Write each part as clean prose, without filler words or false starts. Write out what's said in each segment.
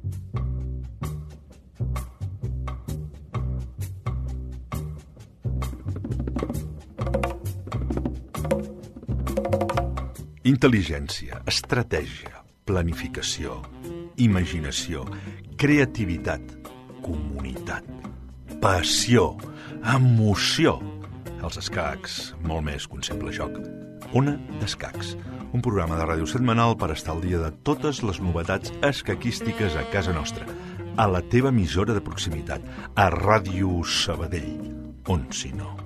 Intel·ligència, estratègia, planificació, imaginació, creativitat, comunitat, passió, emoció. Els escacs, molt més que un simple joc. Ona d'Escacs, un programa de ràdio setmanal per estar al dia de totes les novetats escaquístiques a casa nostra, a la teva emissora de proximitat, a Ràdio Sabadell, on si no.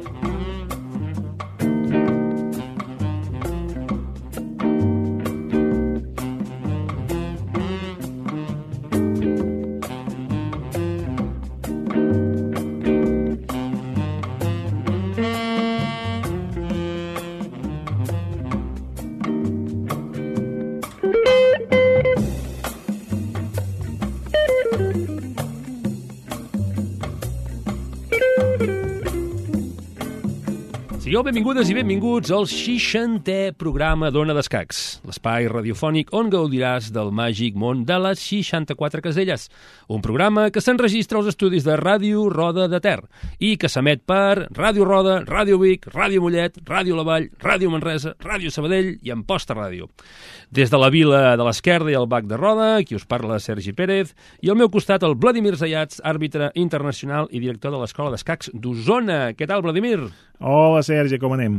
Sigueu benvingudes i benvinguts al 60è programa d'Ona d'Escacs, l'espai radiofònic on gaudiràs del màgic món de les 64 caselles. Un programa que s'enregistra als estudis de Ràdio Roda de Ter i que s'emet per Ràdio Roda, Ràdio Vic, Ràdio Mollet, Ràdio La Vall, Ràdio Manresa, Ràdio Sabadell i Amposta Ràdio. Des de la vila de l'Esquerda i el Bac de Roda, qui us parla Sergi Pérez, i al meu costat el Vladimir Zayats, àrbitre internacional i director de l'Escola d'Escacs d'Osona. Què tal, Vladimir? Hola, Sergi, com anem?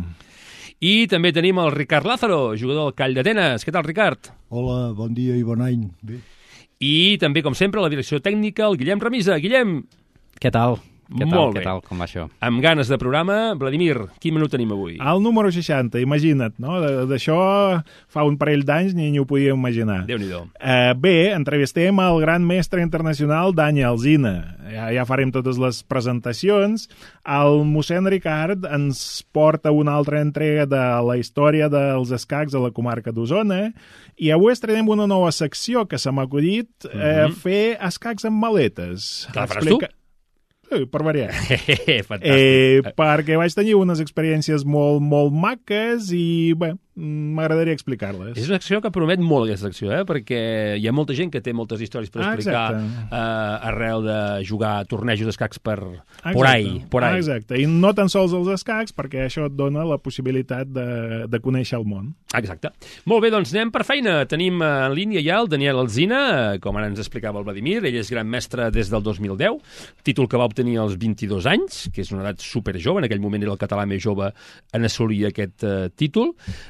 I també tenim el Ricard Lázaro, jugador del Call d'Atenes. Què tal, Ricard? Hola, bon dia i bon any. Bé. I també, com sempre, la direcció tècnica, el Guillem Remisa. Guillem! Què tal? Molt bé. Què tal? Com va això? Amb ganes de programa. Vladimir, quin menú tenim avui? El número 60, imagina't, no? D'això fa un parell d'anys ni ho podíem imaginar. Déu-n'hi-do. Bé, entrevistem el gran mestre internacional Dani Alsina. Ja farem totes les presentacions. El mossèn Ricard ens porta una altra entrega de la història dels escacs a la comarca d'Osona i avui estrenem una nova secció que se m'ha acudit, fer escacs amb maletes. Que la faràs tu? Per variar. Fantàstic. Perquè vaig tenir unes experiències molt maques i, bé, m'agradaria explicar-les. És una secció que promet molt, aquesta secció, perquè hi ha molta gent que té moltes històries per explicar arrel de jugar tornejos d'escacs por ahí. Exacte, i no tan sols els escacs, perquè això et dona la possibilitat de conèixer el món. Exacte. Molt bé, doncs anem per feina. Tenim en línia ja el Daniel Alsina, com ara ens explicava el Vladimir. Ell és gran mestre des del 2010, títol que va obtenir als 22 anys, que és una edat superjove. En aquell moment era el català més jove en assolir aquest títol.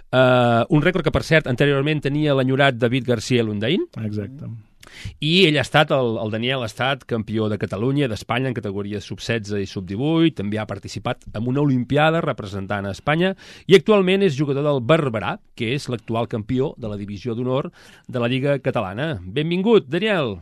Un rècord que, per cert, anteriorment tenia l'enyorat David García Lundaín. Exacte. I ell ha estat, el Daniel ha estat campió de Catalunya, d'Espanya, en categories sub-16 i sub-18, també ha participat en una olimpiada representant a Espanya i actualment és jugador del Barberà, que és l'actual campió de la divisió d'honor de la Lliga Catalana. Benvingut, Daniel.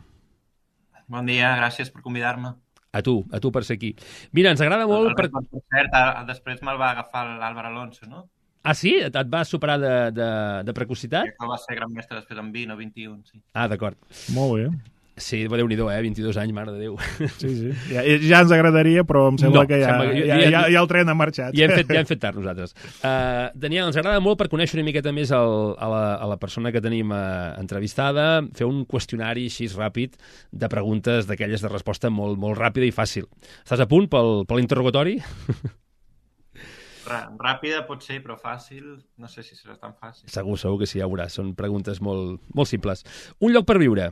Bon dia, gràcies per convidar-me. A tu per ser aquí. Mira, ens agrada molt... Per cert, després me'l va agafar l'Àlvar Alonso, no? Ah, sí? Et va superar de precocitat? Que va ser gran mestre després amb 20 o 21, sí. Ah, d'acord. Molt bé. Sí, Déu-n'hi-do, 22 anys, mare de Déu. Sí. Ja ens agradaria, però em sembla que ja el tren ha marxat. Ja hem fet tard, nosaltres. Daniel, ens agrada molt per conèixer una miqueta més a la persona que tenim entrevistada, fer un qüestionari així ràpid de preguntes d'aquelles de resposta molt, molt ràpida i fàcil. Estàs a punt per l'interrogatori? Ràpida pot ser, però fàcil, no sé si serà tan fàcil. Segur que sí, ja veuràs. Són preguntes molt, molt simples. Un lloc per viure?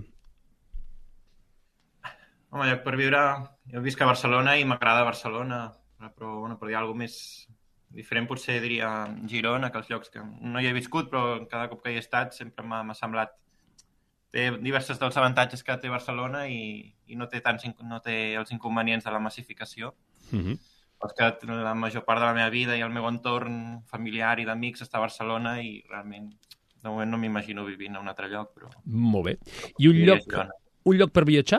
Home, lloc per viure... Jo visc a Barcelona i m'agrada Barcelona, però hi ha alguna més diferent, potser diria Girona, que els llocs que no hi he viscut, però cada cop que hi he estat sempre m'ha semblat... Té diversos dels avantatges que té Barcelona i no té els inconvenients de la massificació. És que la major part de la meva vida i el meu entorn familiar i d'amics està a Barcelona i realment de moment no m'imagino vivint a un altre lloc. Però... Molt bé. I un lloc per viatjar?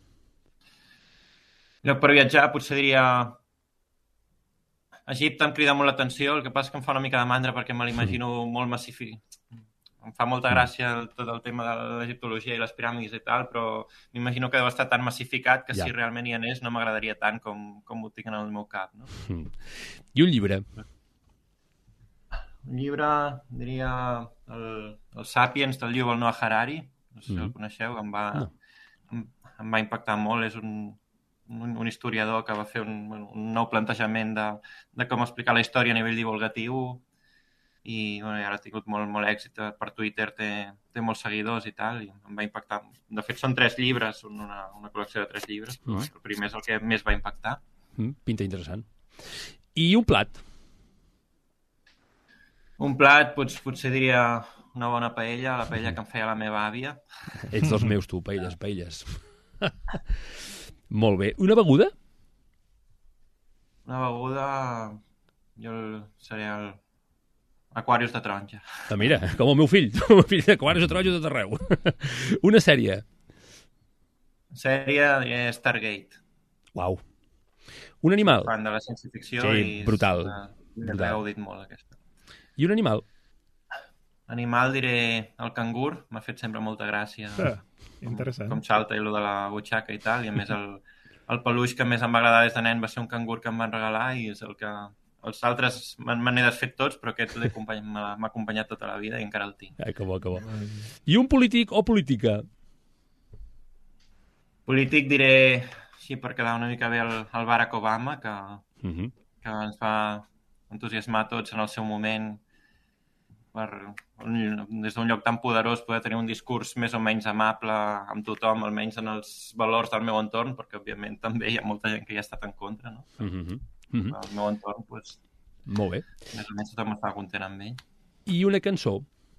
Lloc per viatjar potser diria... Egipte em crida molt l'atenció, el que passa és que em fa una mica de mandra perquè me l'imagino molt massificat. Em fa molta gràcia tot el tema de l'egiptologia i les piràmides i tal, però m'imagino que deu estar tan massificat que si realment hi anés no m'agradaria tant com ho tinc en el meu cap. No? I un llibre? Un llibre, diria el Sapiens del Yuval Noah Harari, no sé si el coneixeu, em va em va impactar molt. És un historiador que va fer un nou plantejament de com explicar la història a nivell divulgatiu i ara ha tingut molt èxit per Twitter, té molts seguidors i tal, i em va impactar. De fet, són 3 llibres, són una col·lecció de 3 llibres, però el primer és el que més va impactar. Pinta interessant. I un plat? Un plat, potser diria una bona paella, la paella que em feia la meva àvia. Ets dels meus, tu, paelles. Molt bé. Una beguda? Una beguda, seria el Aquarius de taronja. Mira, com el meu fill. El meu fill d'Aquarius de taronja tot arreu. Una sèrie? Sèrie, Stargate. Uau. Un animal? Fan de la ciència-ficció. Sí, brutal. L'he gaudit molt, aquesta. I un animal? Animal, diré el cangur. M'ha fet sempre molta gràcia. Interessant. Com salta i lo de la butxaca i tal. I a més el peluix que més em va agradar des de nen va ser un cangur que em van regalar i és el que... Els altres me n'he desfet tots, però aquest m'ha acompanyat tota la vida i encara el tinc. Ai, que bo. I un polític o política? Polític diré, sí, per quedar una mica bé el Barack Obama, que ens va entusiasmar tots en el seu moment des d'un lloc tan poderós poder tenir un discurs més o menys amable amb tothom, almenys en els valors del meu entorn, perquè òbviament també hi ha molta gent que hi ha estat en contra, no? Al meu entorn, doncs... Molt bé. Més o menys tothom estava content amb ell. I una cançó?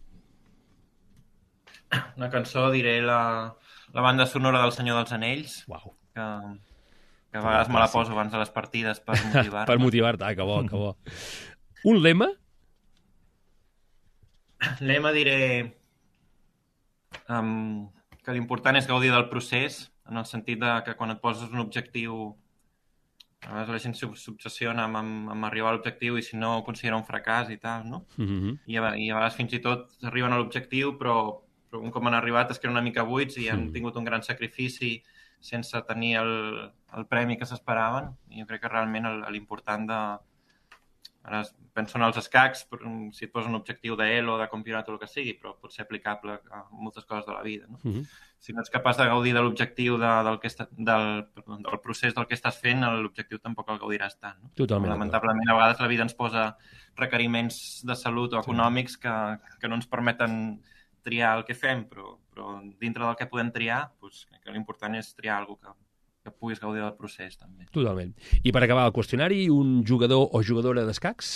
Una cançó, diré la banda sonora del Senyor dels Anells. Uau. Que a vegades me la poso abans de les partides per motivar-me. Per motivar-te, que bo. Un lema? Lema, diré que l'important és gaudir del procés, en el sentit que quan et poses un objectiu, a vegades la gent s'obsessiona amb arribar a l'objectiu i si no ho considera un fracàs i tal, no? I a vegades fins i tot arriben a l'objectiu, però un cop han arribat es queden una mica buits i han tingut un gran sacrifici sense tenir el premi que s'esperaven. I jo crec que realment l'important ara penso en els escacs, si et poses un objectiu d'Elo, de campionat o el que sigui, però pot ser aplicable a moltes coses de la vida. No? Si no ets capaç de gaudir de l'objectiu del procés del que estàs fent, l'objectiu tampoc el gaudiràs tant. No? Totalment. Lamentablement, a vegades la vida ens posa requeriments de salut o econòmics que no ens permeten triar el que fem, però dintre del que podem triar, doncs, que l'important és triar alguna cosa que puguis gaudir del procés, també. Totalment. I per acabar el qüestionari, un jugador o jugadora d'escacs?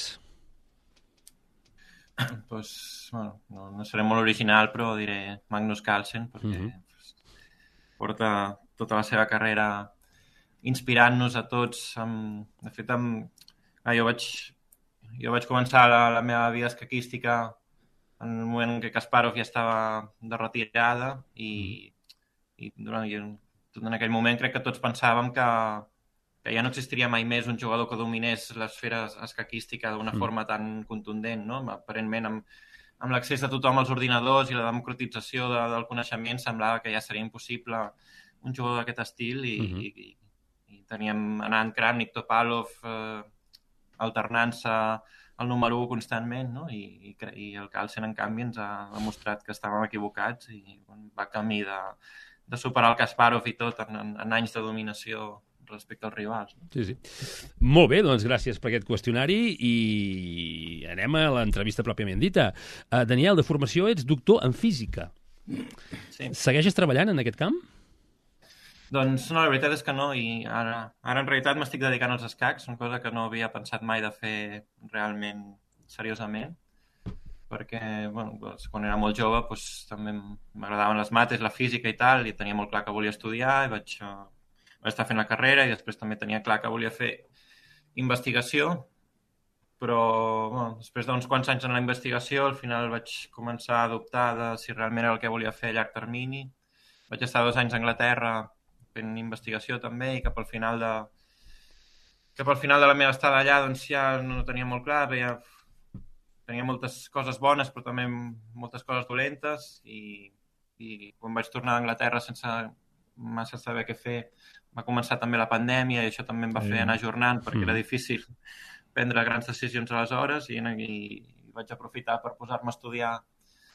Doncs, bueno, no seré molt original, però diré Magnus Carlsen, perquè porta tota la seva carrera inspirant-nos a tots. De fet, jo vaig començar la meva vida escaquística en el moment en què Kasparov ja estava de retirada i en aquell moment crec que tots pensàvem que ja no existiria mai més un jugador que dominés l'esfera escaquística d'una forma tan contundent, no? Aparentment, amb l'accés de tothom als ordinadors i la democratització del coneixement semblava que ja seria impossible un jugador d'aquest estil i teníem anant Kramnik, Topalov, alternant-se el número 1 constantment, no? I el Carlsen, en canvi, ens ha demostrat que estàvem equivocats i va camí de superar el Kasparov i tot en anys de dominació respecte als rivals. No? Sí. Molt bé, doncs gràcies per aquest qüestionari i anem a l'entrevista pròpiament dita. Daniel, de formació ets doctor en física. Sí. Segueixes treballant en aquest camp? Doncs no, la veritat és que no, i ara en realitat m'estic dedicant als escacs, una cosa que no havia pensat mai de fer realment seriosament, perquè quan era molt jove també m'agradaven les mates, la física i tal, i tenia molt clar que volia estudiar, i vaig estar fent la carrera, i després també tenia clar que volia fer investigació, però després d'uns quants anys en la investigació, al final vaig començar a dubtar de si realment era el que volia fer a llarg termini. Vaig estar 2 anys a Anglaterra fent investigació també, i cap al final de la meva estada allà doncs ja no tenia molt clar, tenia moltes coses bones, però també moltes coses dolentes, i quan vaig tornar a Anglaterra sense massa saber què fer, va començar també la pandèmia, i això també em va fer anar ajornant, perquè era difícil prendre grans decisions aleshores, i vaig aprofitar per posar-me a estudiar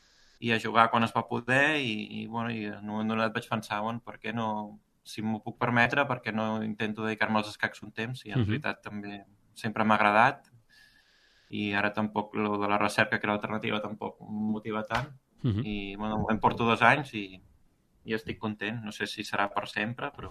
i a jugar quan es va poder i en un moment donat vaig pensar, per què no, si m'ho puc permetre, per què no intento dedicar-me als escacs un temps, i en realitat també sempre m'ha agradat, i ara tampoc lo de la recerca, que era l'alternativa, tampoc em motiva tant, i em porto 2 anys i estic content, no sé si serà per sempre, però...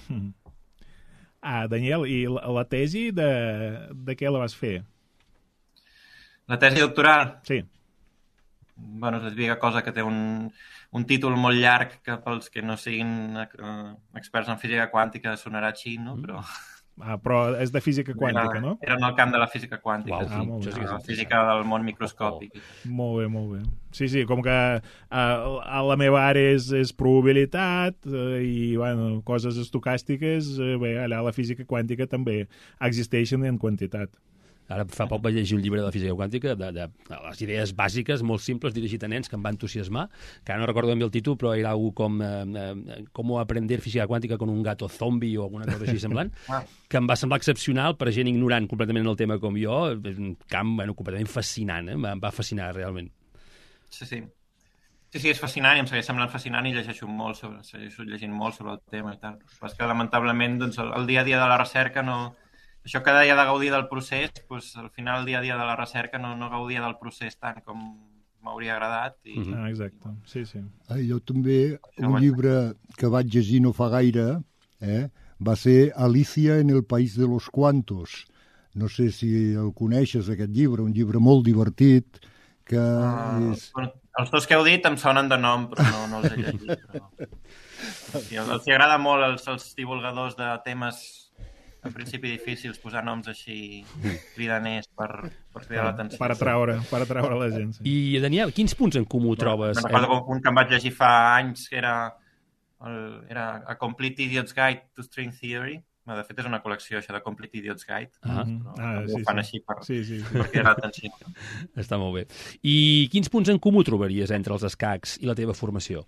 Daniel, i la tesi de què la vas fer? La tesi doctoral? Sí. Bueno, és la típica cosa que té un títol molt llarg que pels que no siguin experts en física quàntica sonarà així, no? Però és de física quàntica, no? Era en el camp de la física quàntica, la física del món microscòpic. Molt bé, molt bé. Sí, com que a la meva àrea és probabilitat i, bueno, coses estocàstiques, bé, allà la física quàntica també existeixen en quantitat. Ara fa poc vaig llegir un llibre de la física quàntica de les idees bàsiques, molt simples, dirigit a nens, que em va entusiasmar, que ara no recordo ben bé el títol, però era algú com aprender física quàntica con un gato zombi o alguna cosa així semblant, que em va semblar excepcional per a gent ignorant completament en el tema com jo, és un camp completament fascinant, em va fascinar realment. Sí, és fascinant i em segueix semblant fascinant i segueixo llegint molt sobre el tema i tal. Però és que lamentablement doncs, el dia a dia de la recerca no... Això que deia de gaudir del procés, doncs, al final el dia a dia de la recerca no gaudia del procés tant com m'hauria agradat. Exacte, sí. Jo també, un llibre que vaig llegir no fa gaire, va ser Alicia en el país de los cuantos. No sé si el coneixes, aquest llibre, un llibre molt divertit, que és... Els dos que heu dit em sonen de nom, però no els he llegit. Però... els agrada molt els divulgadors de temes... en principi difícils posar noms així cridaners per cridar l'atenció. Per atraure la gent. Sí. I, Daniel, quins punts en comú trobes? Me'n recordo un que em vaig llegir fa anys, que era A Complete Idiot's Guide to String Theory. De fet, és una col·lecció, això, de Complete Idiot's Guide. Ho fan així per cridar l'atenció. Està molt bé. I quins punts en comú trobaries entre els escacs i la teva formació?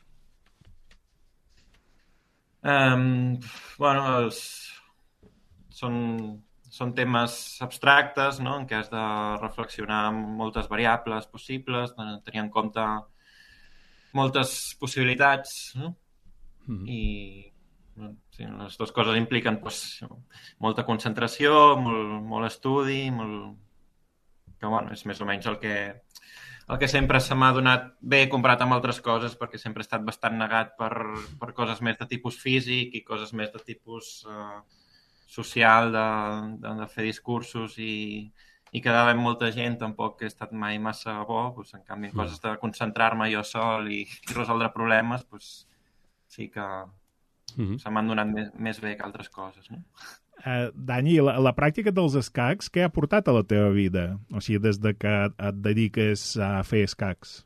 Són temes abstractes, no?, en què has de reflexionar amb moltes variables possibles, tenir en compte moltes possibilitats, no? I les dues coses impliquen molta concentració, molt estudi, que és més o menys el que sempre se m'ha donat bé comparat amb altres coses, perquè sempre he estat bastant negat per coses més de tipus físic i coses més de tipus... social, de fer discursos i quedar amb molta gent tampoc he estat mai massa bo, en canvi en coses de concentrar-me jo sol i resoldre problemes, sí que se m'han donat més bé que altres coses. No? Dani, la pràctica dels escacs, què ha portat a la teva vida? O sigui, des de que et dediques a fer escacs?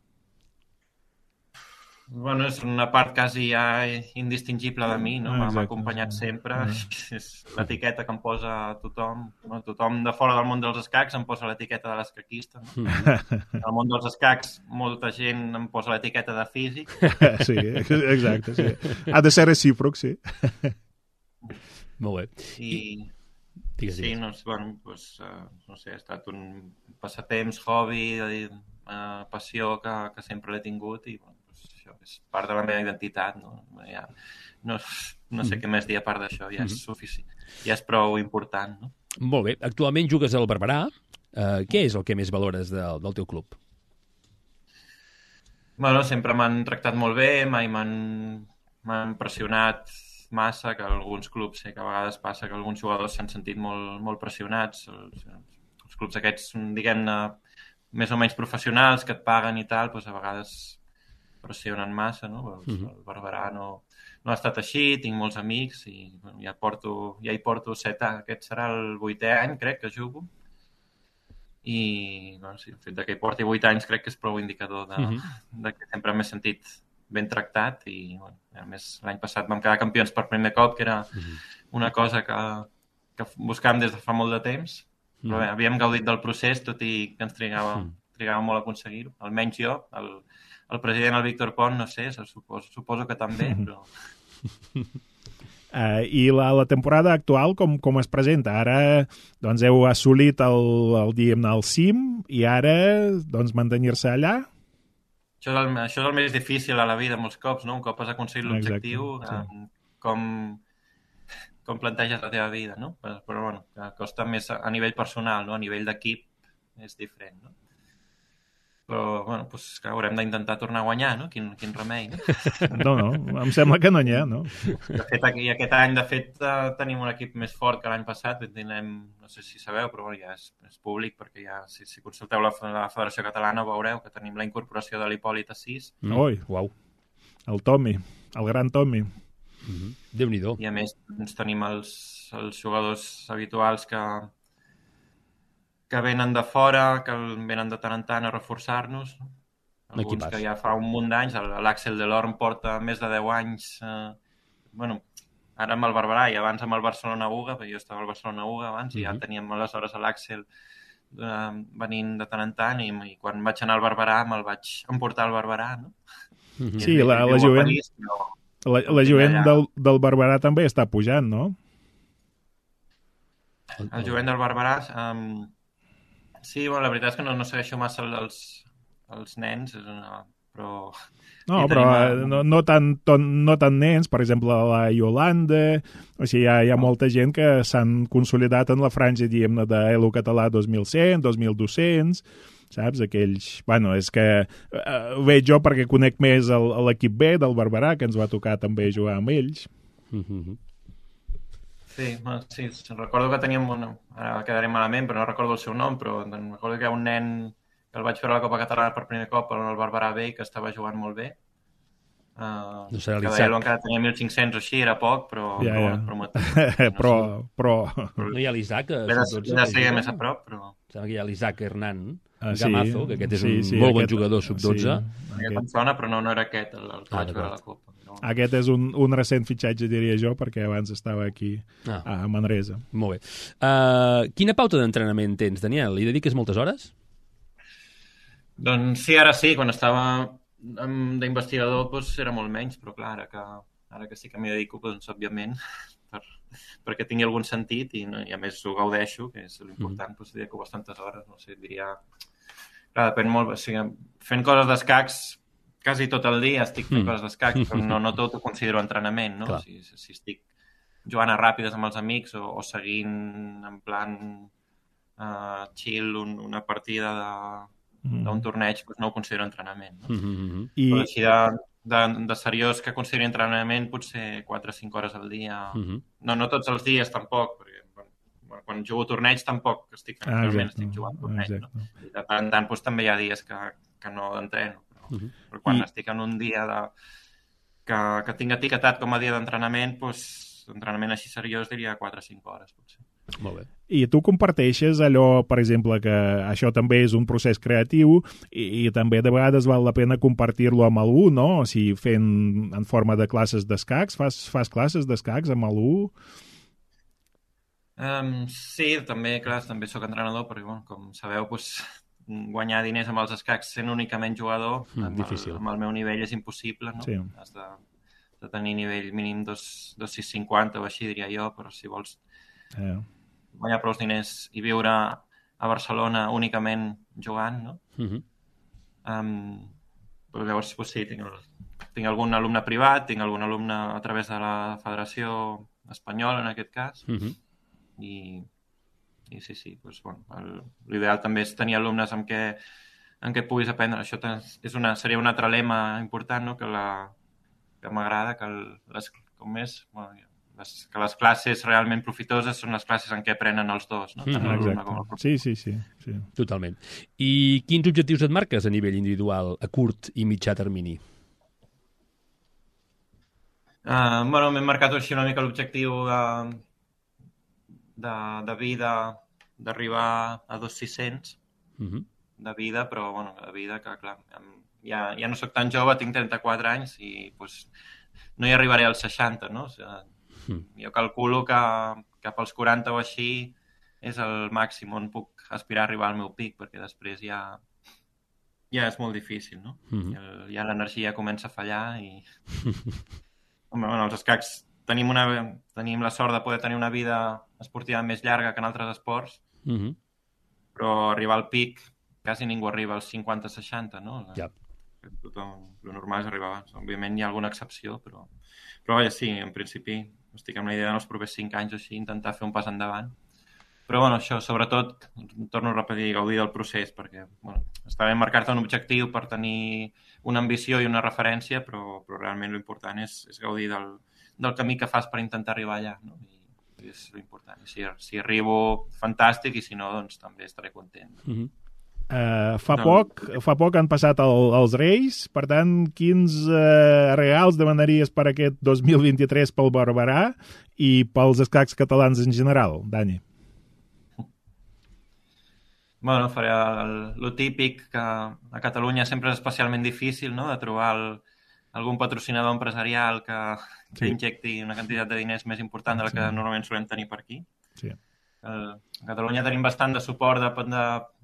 Bueno, és una part quasi ja indistingible de mi, no? M'ha acompanyat sempre. És l'etiqueta que em posa tothom. Tothom de fora del món dels escacs em posa l'etiqueta de l'escaquista. No? Al món dels escacs molta gent em posa l'etiqueta de físic. Sí, exacte. Sí. Ha de ser recíproc, sí. Molt bé. Sí, no sé, ha estat un passatemps, hobby, passió que sempre l'he tingut i això és part de la meva identitat, no? No sé què més dir a part d'això, ja és suficient, ja és prou important, no? Molt bé. Actualment jugues al Barberà. Què és el que més valores del teu club? Bueno, sempre m'han tractat molt bé, mai m'han pressionat massa, que alguns clubs sé que a vegades passa que alguns jugadors s'han sentit molt pressionats. Els clubs aquests, diguem-ne, més o menys professionals, que et paguen i tal, doncs a vegades pressionen massa, no? El Barberà no ha estat així, tinc molts amics i ja hi porto 7 anys. Aquest serà el 8è any, crec, que jugo. I el fet que hi porti 8 anys crec que és prou indicador de que sempre m'he sentit ben tractat i a més l'any passat vam quedar campions per primer cop, que era una cosa que buscàvem des de fa molt de temps, però bé, havíem gaudit del procés, tot i que ens trigava molt a aconseguir-ho, almenys jo. El president, el Víctor Pont, no sé, suposo que també, però... I la temporada actual com es presenta? Ara doncs, heu assolit el cim i ara doncs, mantenir-se allà? Això és el més difícil a la vida, molts cops, no? Un cop has aconseguit l'objectiu, com planteges la teva vida, no? Però bueno, costa més a nivell personal, no? A nivell d'equip és diferent, no? Però, bueno, doncs que haurem d'intentar tornar a guanyar, no? Quin remei, no? No, em sembla que no n'hi ha, no? De fet, aquest any, tenim un equip més fort que l'any passat. Tindrem, no sé si sabeu, però ja és públic, perquè ja, si consulteu la Federació Catalana veureu que tenim la incorporació de l'Hipòlit Assís. Ui, uau. El Tommy, el gran Tommy. Déu-n'hi-do. I a més, doncs, tenim els jugadors habituals que venen de fora, que venen de tant en tant a reforçar-nos. Alguns que ja fa un munt d'anys. L'Àxel Delorme porta més de 10 anys. Bueno, ara amb el Barberà i abans amb el Barcelona UGA, perquè jo estava al Barcelona UGA abans, i ja teníem aleshores l'Àxel venint de tant en tant, i quan vaig anar al Barberà me'l vaig emportar al Barberà, no? Sí, la jovent del Barberà també està pujant, no? El jovent del Barberà... Sí, bueno, la veritat és que no segueixo massa els nens, però... No, però no tan nens, per exemple, la Iolanda, o sigui, hi ha molta gent que s'han consolidat en la franja, diguem-ne, d'Elo Català 2100, 2200, saps? Aquells... Bueno, és que veig jo perquè conec més l'equip B del Barberà, que ens va tocar també jugar amb ells. Sí, recordo que teníem ara quedaré malament, però no recordo el seu nom, però recordo que hi ha un nen que el vaig veure a la Copa Catalana per primer cop en el Barberà B, que estava jugant molt bé. No serà l'Isaac. Que encara tenia 1.500 o així, era poc, però... Però... No hi ha l'Isaac? L'he de seguir més a prop, però... Sembla que hi ha l'Isaac Hernán Gamazo, que aquest és un molt bon jugador, sub-12. Aquest em sona, però no era aquest, el que vaig veure a la Copa. Aquest és un recent fitxatge, diria jo, perquè abans estava aquí a Manresa. Molt bé. Quina pauta d'entrenament tens, Daniel? Hi dediques moltes hores? Doncs sí, ara sí. Quan estava d'investigador doncs era molt menys, però clar, ara que sí que m'hi dedico, doncs, òbviament, perquè tingui algun sentit i a més ho gaudeixo, que és l'important, doncs dedico bastantes hores, no sé, diria... Clar, depèn molt, o sigui, fent coses d'escacs quasi tot el dia estic fent coses d'escacs, però no tot ho considero entrenament, no? O sigui, si estic jugant a ràpides amb els amics o seguint en plan chill una partida d'un torneig, doncs no ho considero entrenament, no? Però així de seriós que consideri entrenament potser 4 o 5 hores al dia. No tots els dies tampoc, perquè quan jugo torneig tampoc estic jugant torneig, no? I de tant en tant doncs, també hi ha dies que no entreno. Però quan estic en un dia que tinc etiquetat com a dia d'entrenament, doncs entrenament així seriós diria 4 o 5 hores, potser. Molt bé. I tu comparteixes allò, per exemple, que això també és un procés creatiu i també de vegades val la pena compartir-lo amb algú, no? O sigui, fent en forma de classes d'escacs. Fas classes d'escacs amb algú? Sí, també, clar, també soc entrenador, perquè, bueno, com sabeu, doncs, guanyar diners amb els escacs sent únicament jugador, amb el meu nivell és impossible, no? Sí. Has de tenir nivell mínim 2,650 o així, diria jo, però si vols guanyar prou diners i viure a Barcelona únicament jugant, no? Però llavors, doncs, sí, tinc algun alumne privat, tinc algun alumne a través de la Federació Espanyola, en aquest cas, i sí, doncs, bueno, l'ideal també és tenir alumnes amb què puguis aprendre. Això seria un altre lema important, no? Que m'agrada, que les classes realment profitoses són les classes en què aprenen els dos, no? Tant l'alumne com el professor. Sí. Totalment. I quins objectius et marques a nivell individual, a curt i mitjà termini? Bueno, m'he marcat així una mica l'objectiu de vida, d'arribar a 2.600 de vida, però bueno, de vida que, clar, ja no soc tan jove, tinc 34 anys i pues, no hi arribaré als 60, no? O sigui, jo calculo que cap als 40 o així és el màxim on puc aspirar a arribar al meu pic, perquè després ja és molt difícil, no? Ja l'energia comença a fallar i... Home, bueno, els escacs tenim la sort de poder tenir una vida esportiva més llarga que en altres esports, però arribar al pic quasi ningú arriba als 50-60, no? Ja. Tothom, el normal és arribar abans. Òbviament hi ha alguna excepció, però vaja, sí, en principi estic amb la idea en els propers 5 anys o així intentar fer un pas endavant. Però bueno, això, sobretot, torno a repetir, gaudir del procés, perquè bueno, està bé marcar-te un objectiu per tenir una ambició i una referència, però realment l'important és gaudir del camí que fas per intentar arribar allà, no? I és l'important. Si arribo, fantàstic, i si no, doncs també estaré content. Fa poc han passat els Reis, per tant, quins regals demanaries per aquest 2023 pel Barberà i pels escacs catalans en general, Dani? Bueno, faré lo típic, que a Catalunya sempre és especialment difícil, no?, de trobar algun patrocinador empresarial que injecti una quantitat de diners més important de la que normalment solem tenir per aquí. Sí. A Catalunya tenim bastant de suport de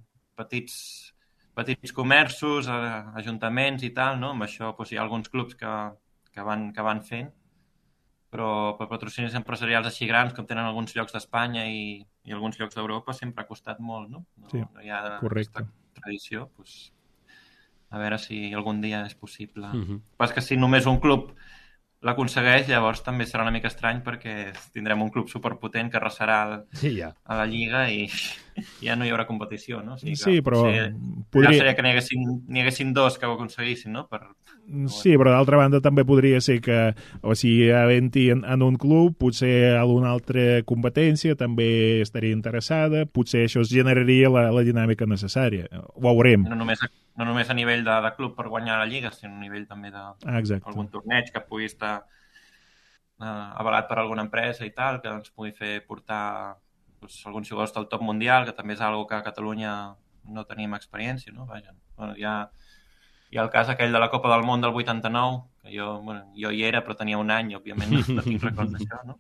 petits comerços, ajuntaments i tal, no? Amb això doncs, hi ha alguns clubs que van fent, però per patrocinis empresarials així grans, com tenen alguns llocs d'Espanya i alguns llocs d'Europa, sempre ha costat molt, no? No hi ha aquesta tradició, doncs, a veure si algun dia és possible. Pas que si només un club l'aconsegueix, llavors també serà una mica estrany, perquè tindrem un club superpotent que arrasarà a la Lliga i ja no hi haurà competició, no? O sigui, sí, però... Ja seria que n'hi haguessin dos que ho aconseguissin, no? Sí, però d'altra banda també podria ser que, o sigui, havent-hi en un club, potser alguna altra competència també estaria interessada, potser això es generaria la dinàmica necessària. Ho veurem. No només a nivell de club per guanyar la Lliga, sinó a nivell també d'algun torneig que pugui estar avalat per alguna empresa i tal, que ens pugui fer portar alguns jugadors del top mundial, que també és una que a Catalunya no tenim experiència, no? Vaja. Bueno, hi ha el cas aquell de la Copa del Món del 89, que jo hi era, però tenia un any, i òbviament no tinc records d'això, no?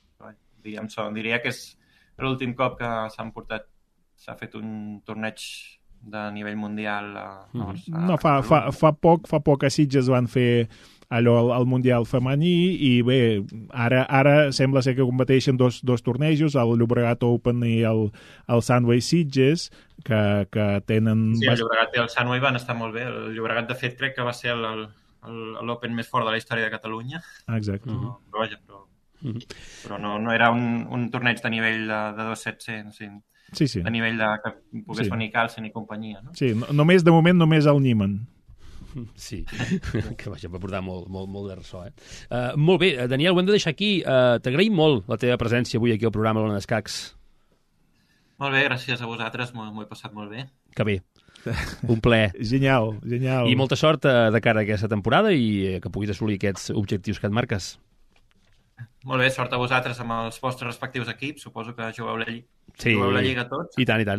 Diria que és l'últim cop que s'ha fet un torneig de nivell mundial a Barcelona. No, fa poc a Sitges van fer allò al Mundial femení i bé, ara sembla ser que competeixen dos tornejos, el Llobregat Open i el Sunway Sitges, que tenen... Sí, el Llobregat i el Sunway van estar molt bé. El Llobregat, de fet, crec que va ser l'Open més fort de la història de Catalunya. Exacte. Però vaja, però no era un torneig de nivell de 2.700, sí. A nivell de que pogués venir Carlsen i companyia, no? Sí, de moment només el Niemann. Sí, que vaja, va portar molt de ressò, molt bé, Daniel, ho hem de deixar aquí. T'agraïm molt la teva presència avui aquí al programa l'Ona d'Escacs. Molt bé, gràcies a vosaltres, m'ho he passat molt bé. Que bé, un plaer. Genial. I molta sort de cara a aquesta temporada i que puguis assolir aquests objectius que et marques. Molt bé, sort a vosaltres amb els vostres respectius equips. Suposo que jugueu la Lliga tots. I tant.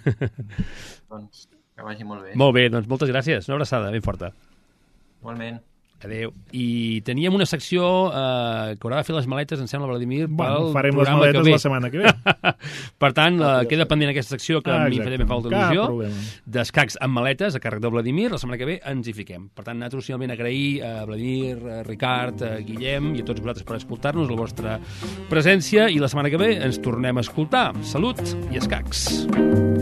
Doncs que vagi molt bé. Molt bé, doncs moltes gràcies. Una abraçada ben forta. Igualment. Adéu. I teníem una secció que haurà de fer les maletes, em sembla, Vladimir, pel farem les maletes la setmana que ve. Per tant, queda pendent aquesta secció que a mi em fa il·lusió, d'escacs amb maletes, a càrrec del Vladimir. La setmana que ve ens hi fiquem. Per tant, nosaltres finalment agrair a Vladimir, a Ricard, a Guillem i a tots vosaltres per escoltar-nos, la vostra presència, i la setmana que ve ens tornem a escoltar. Salut i escacs.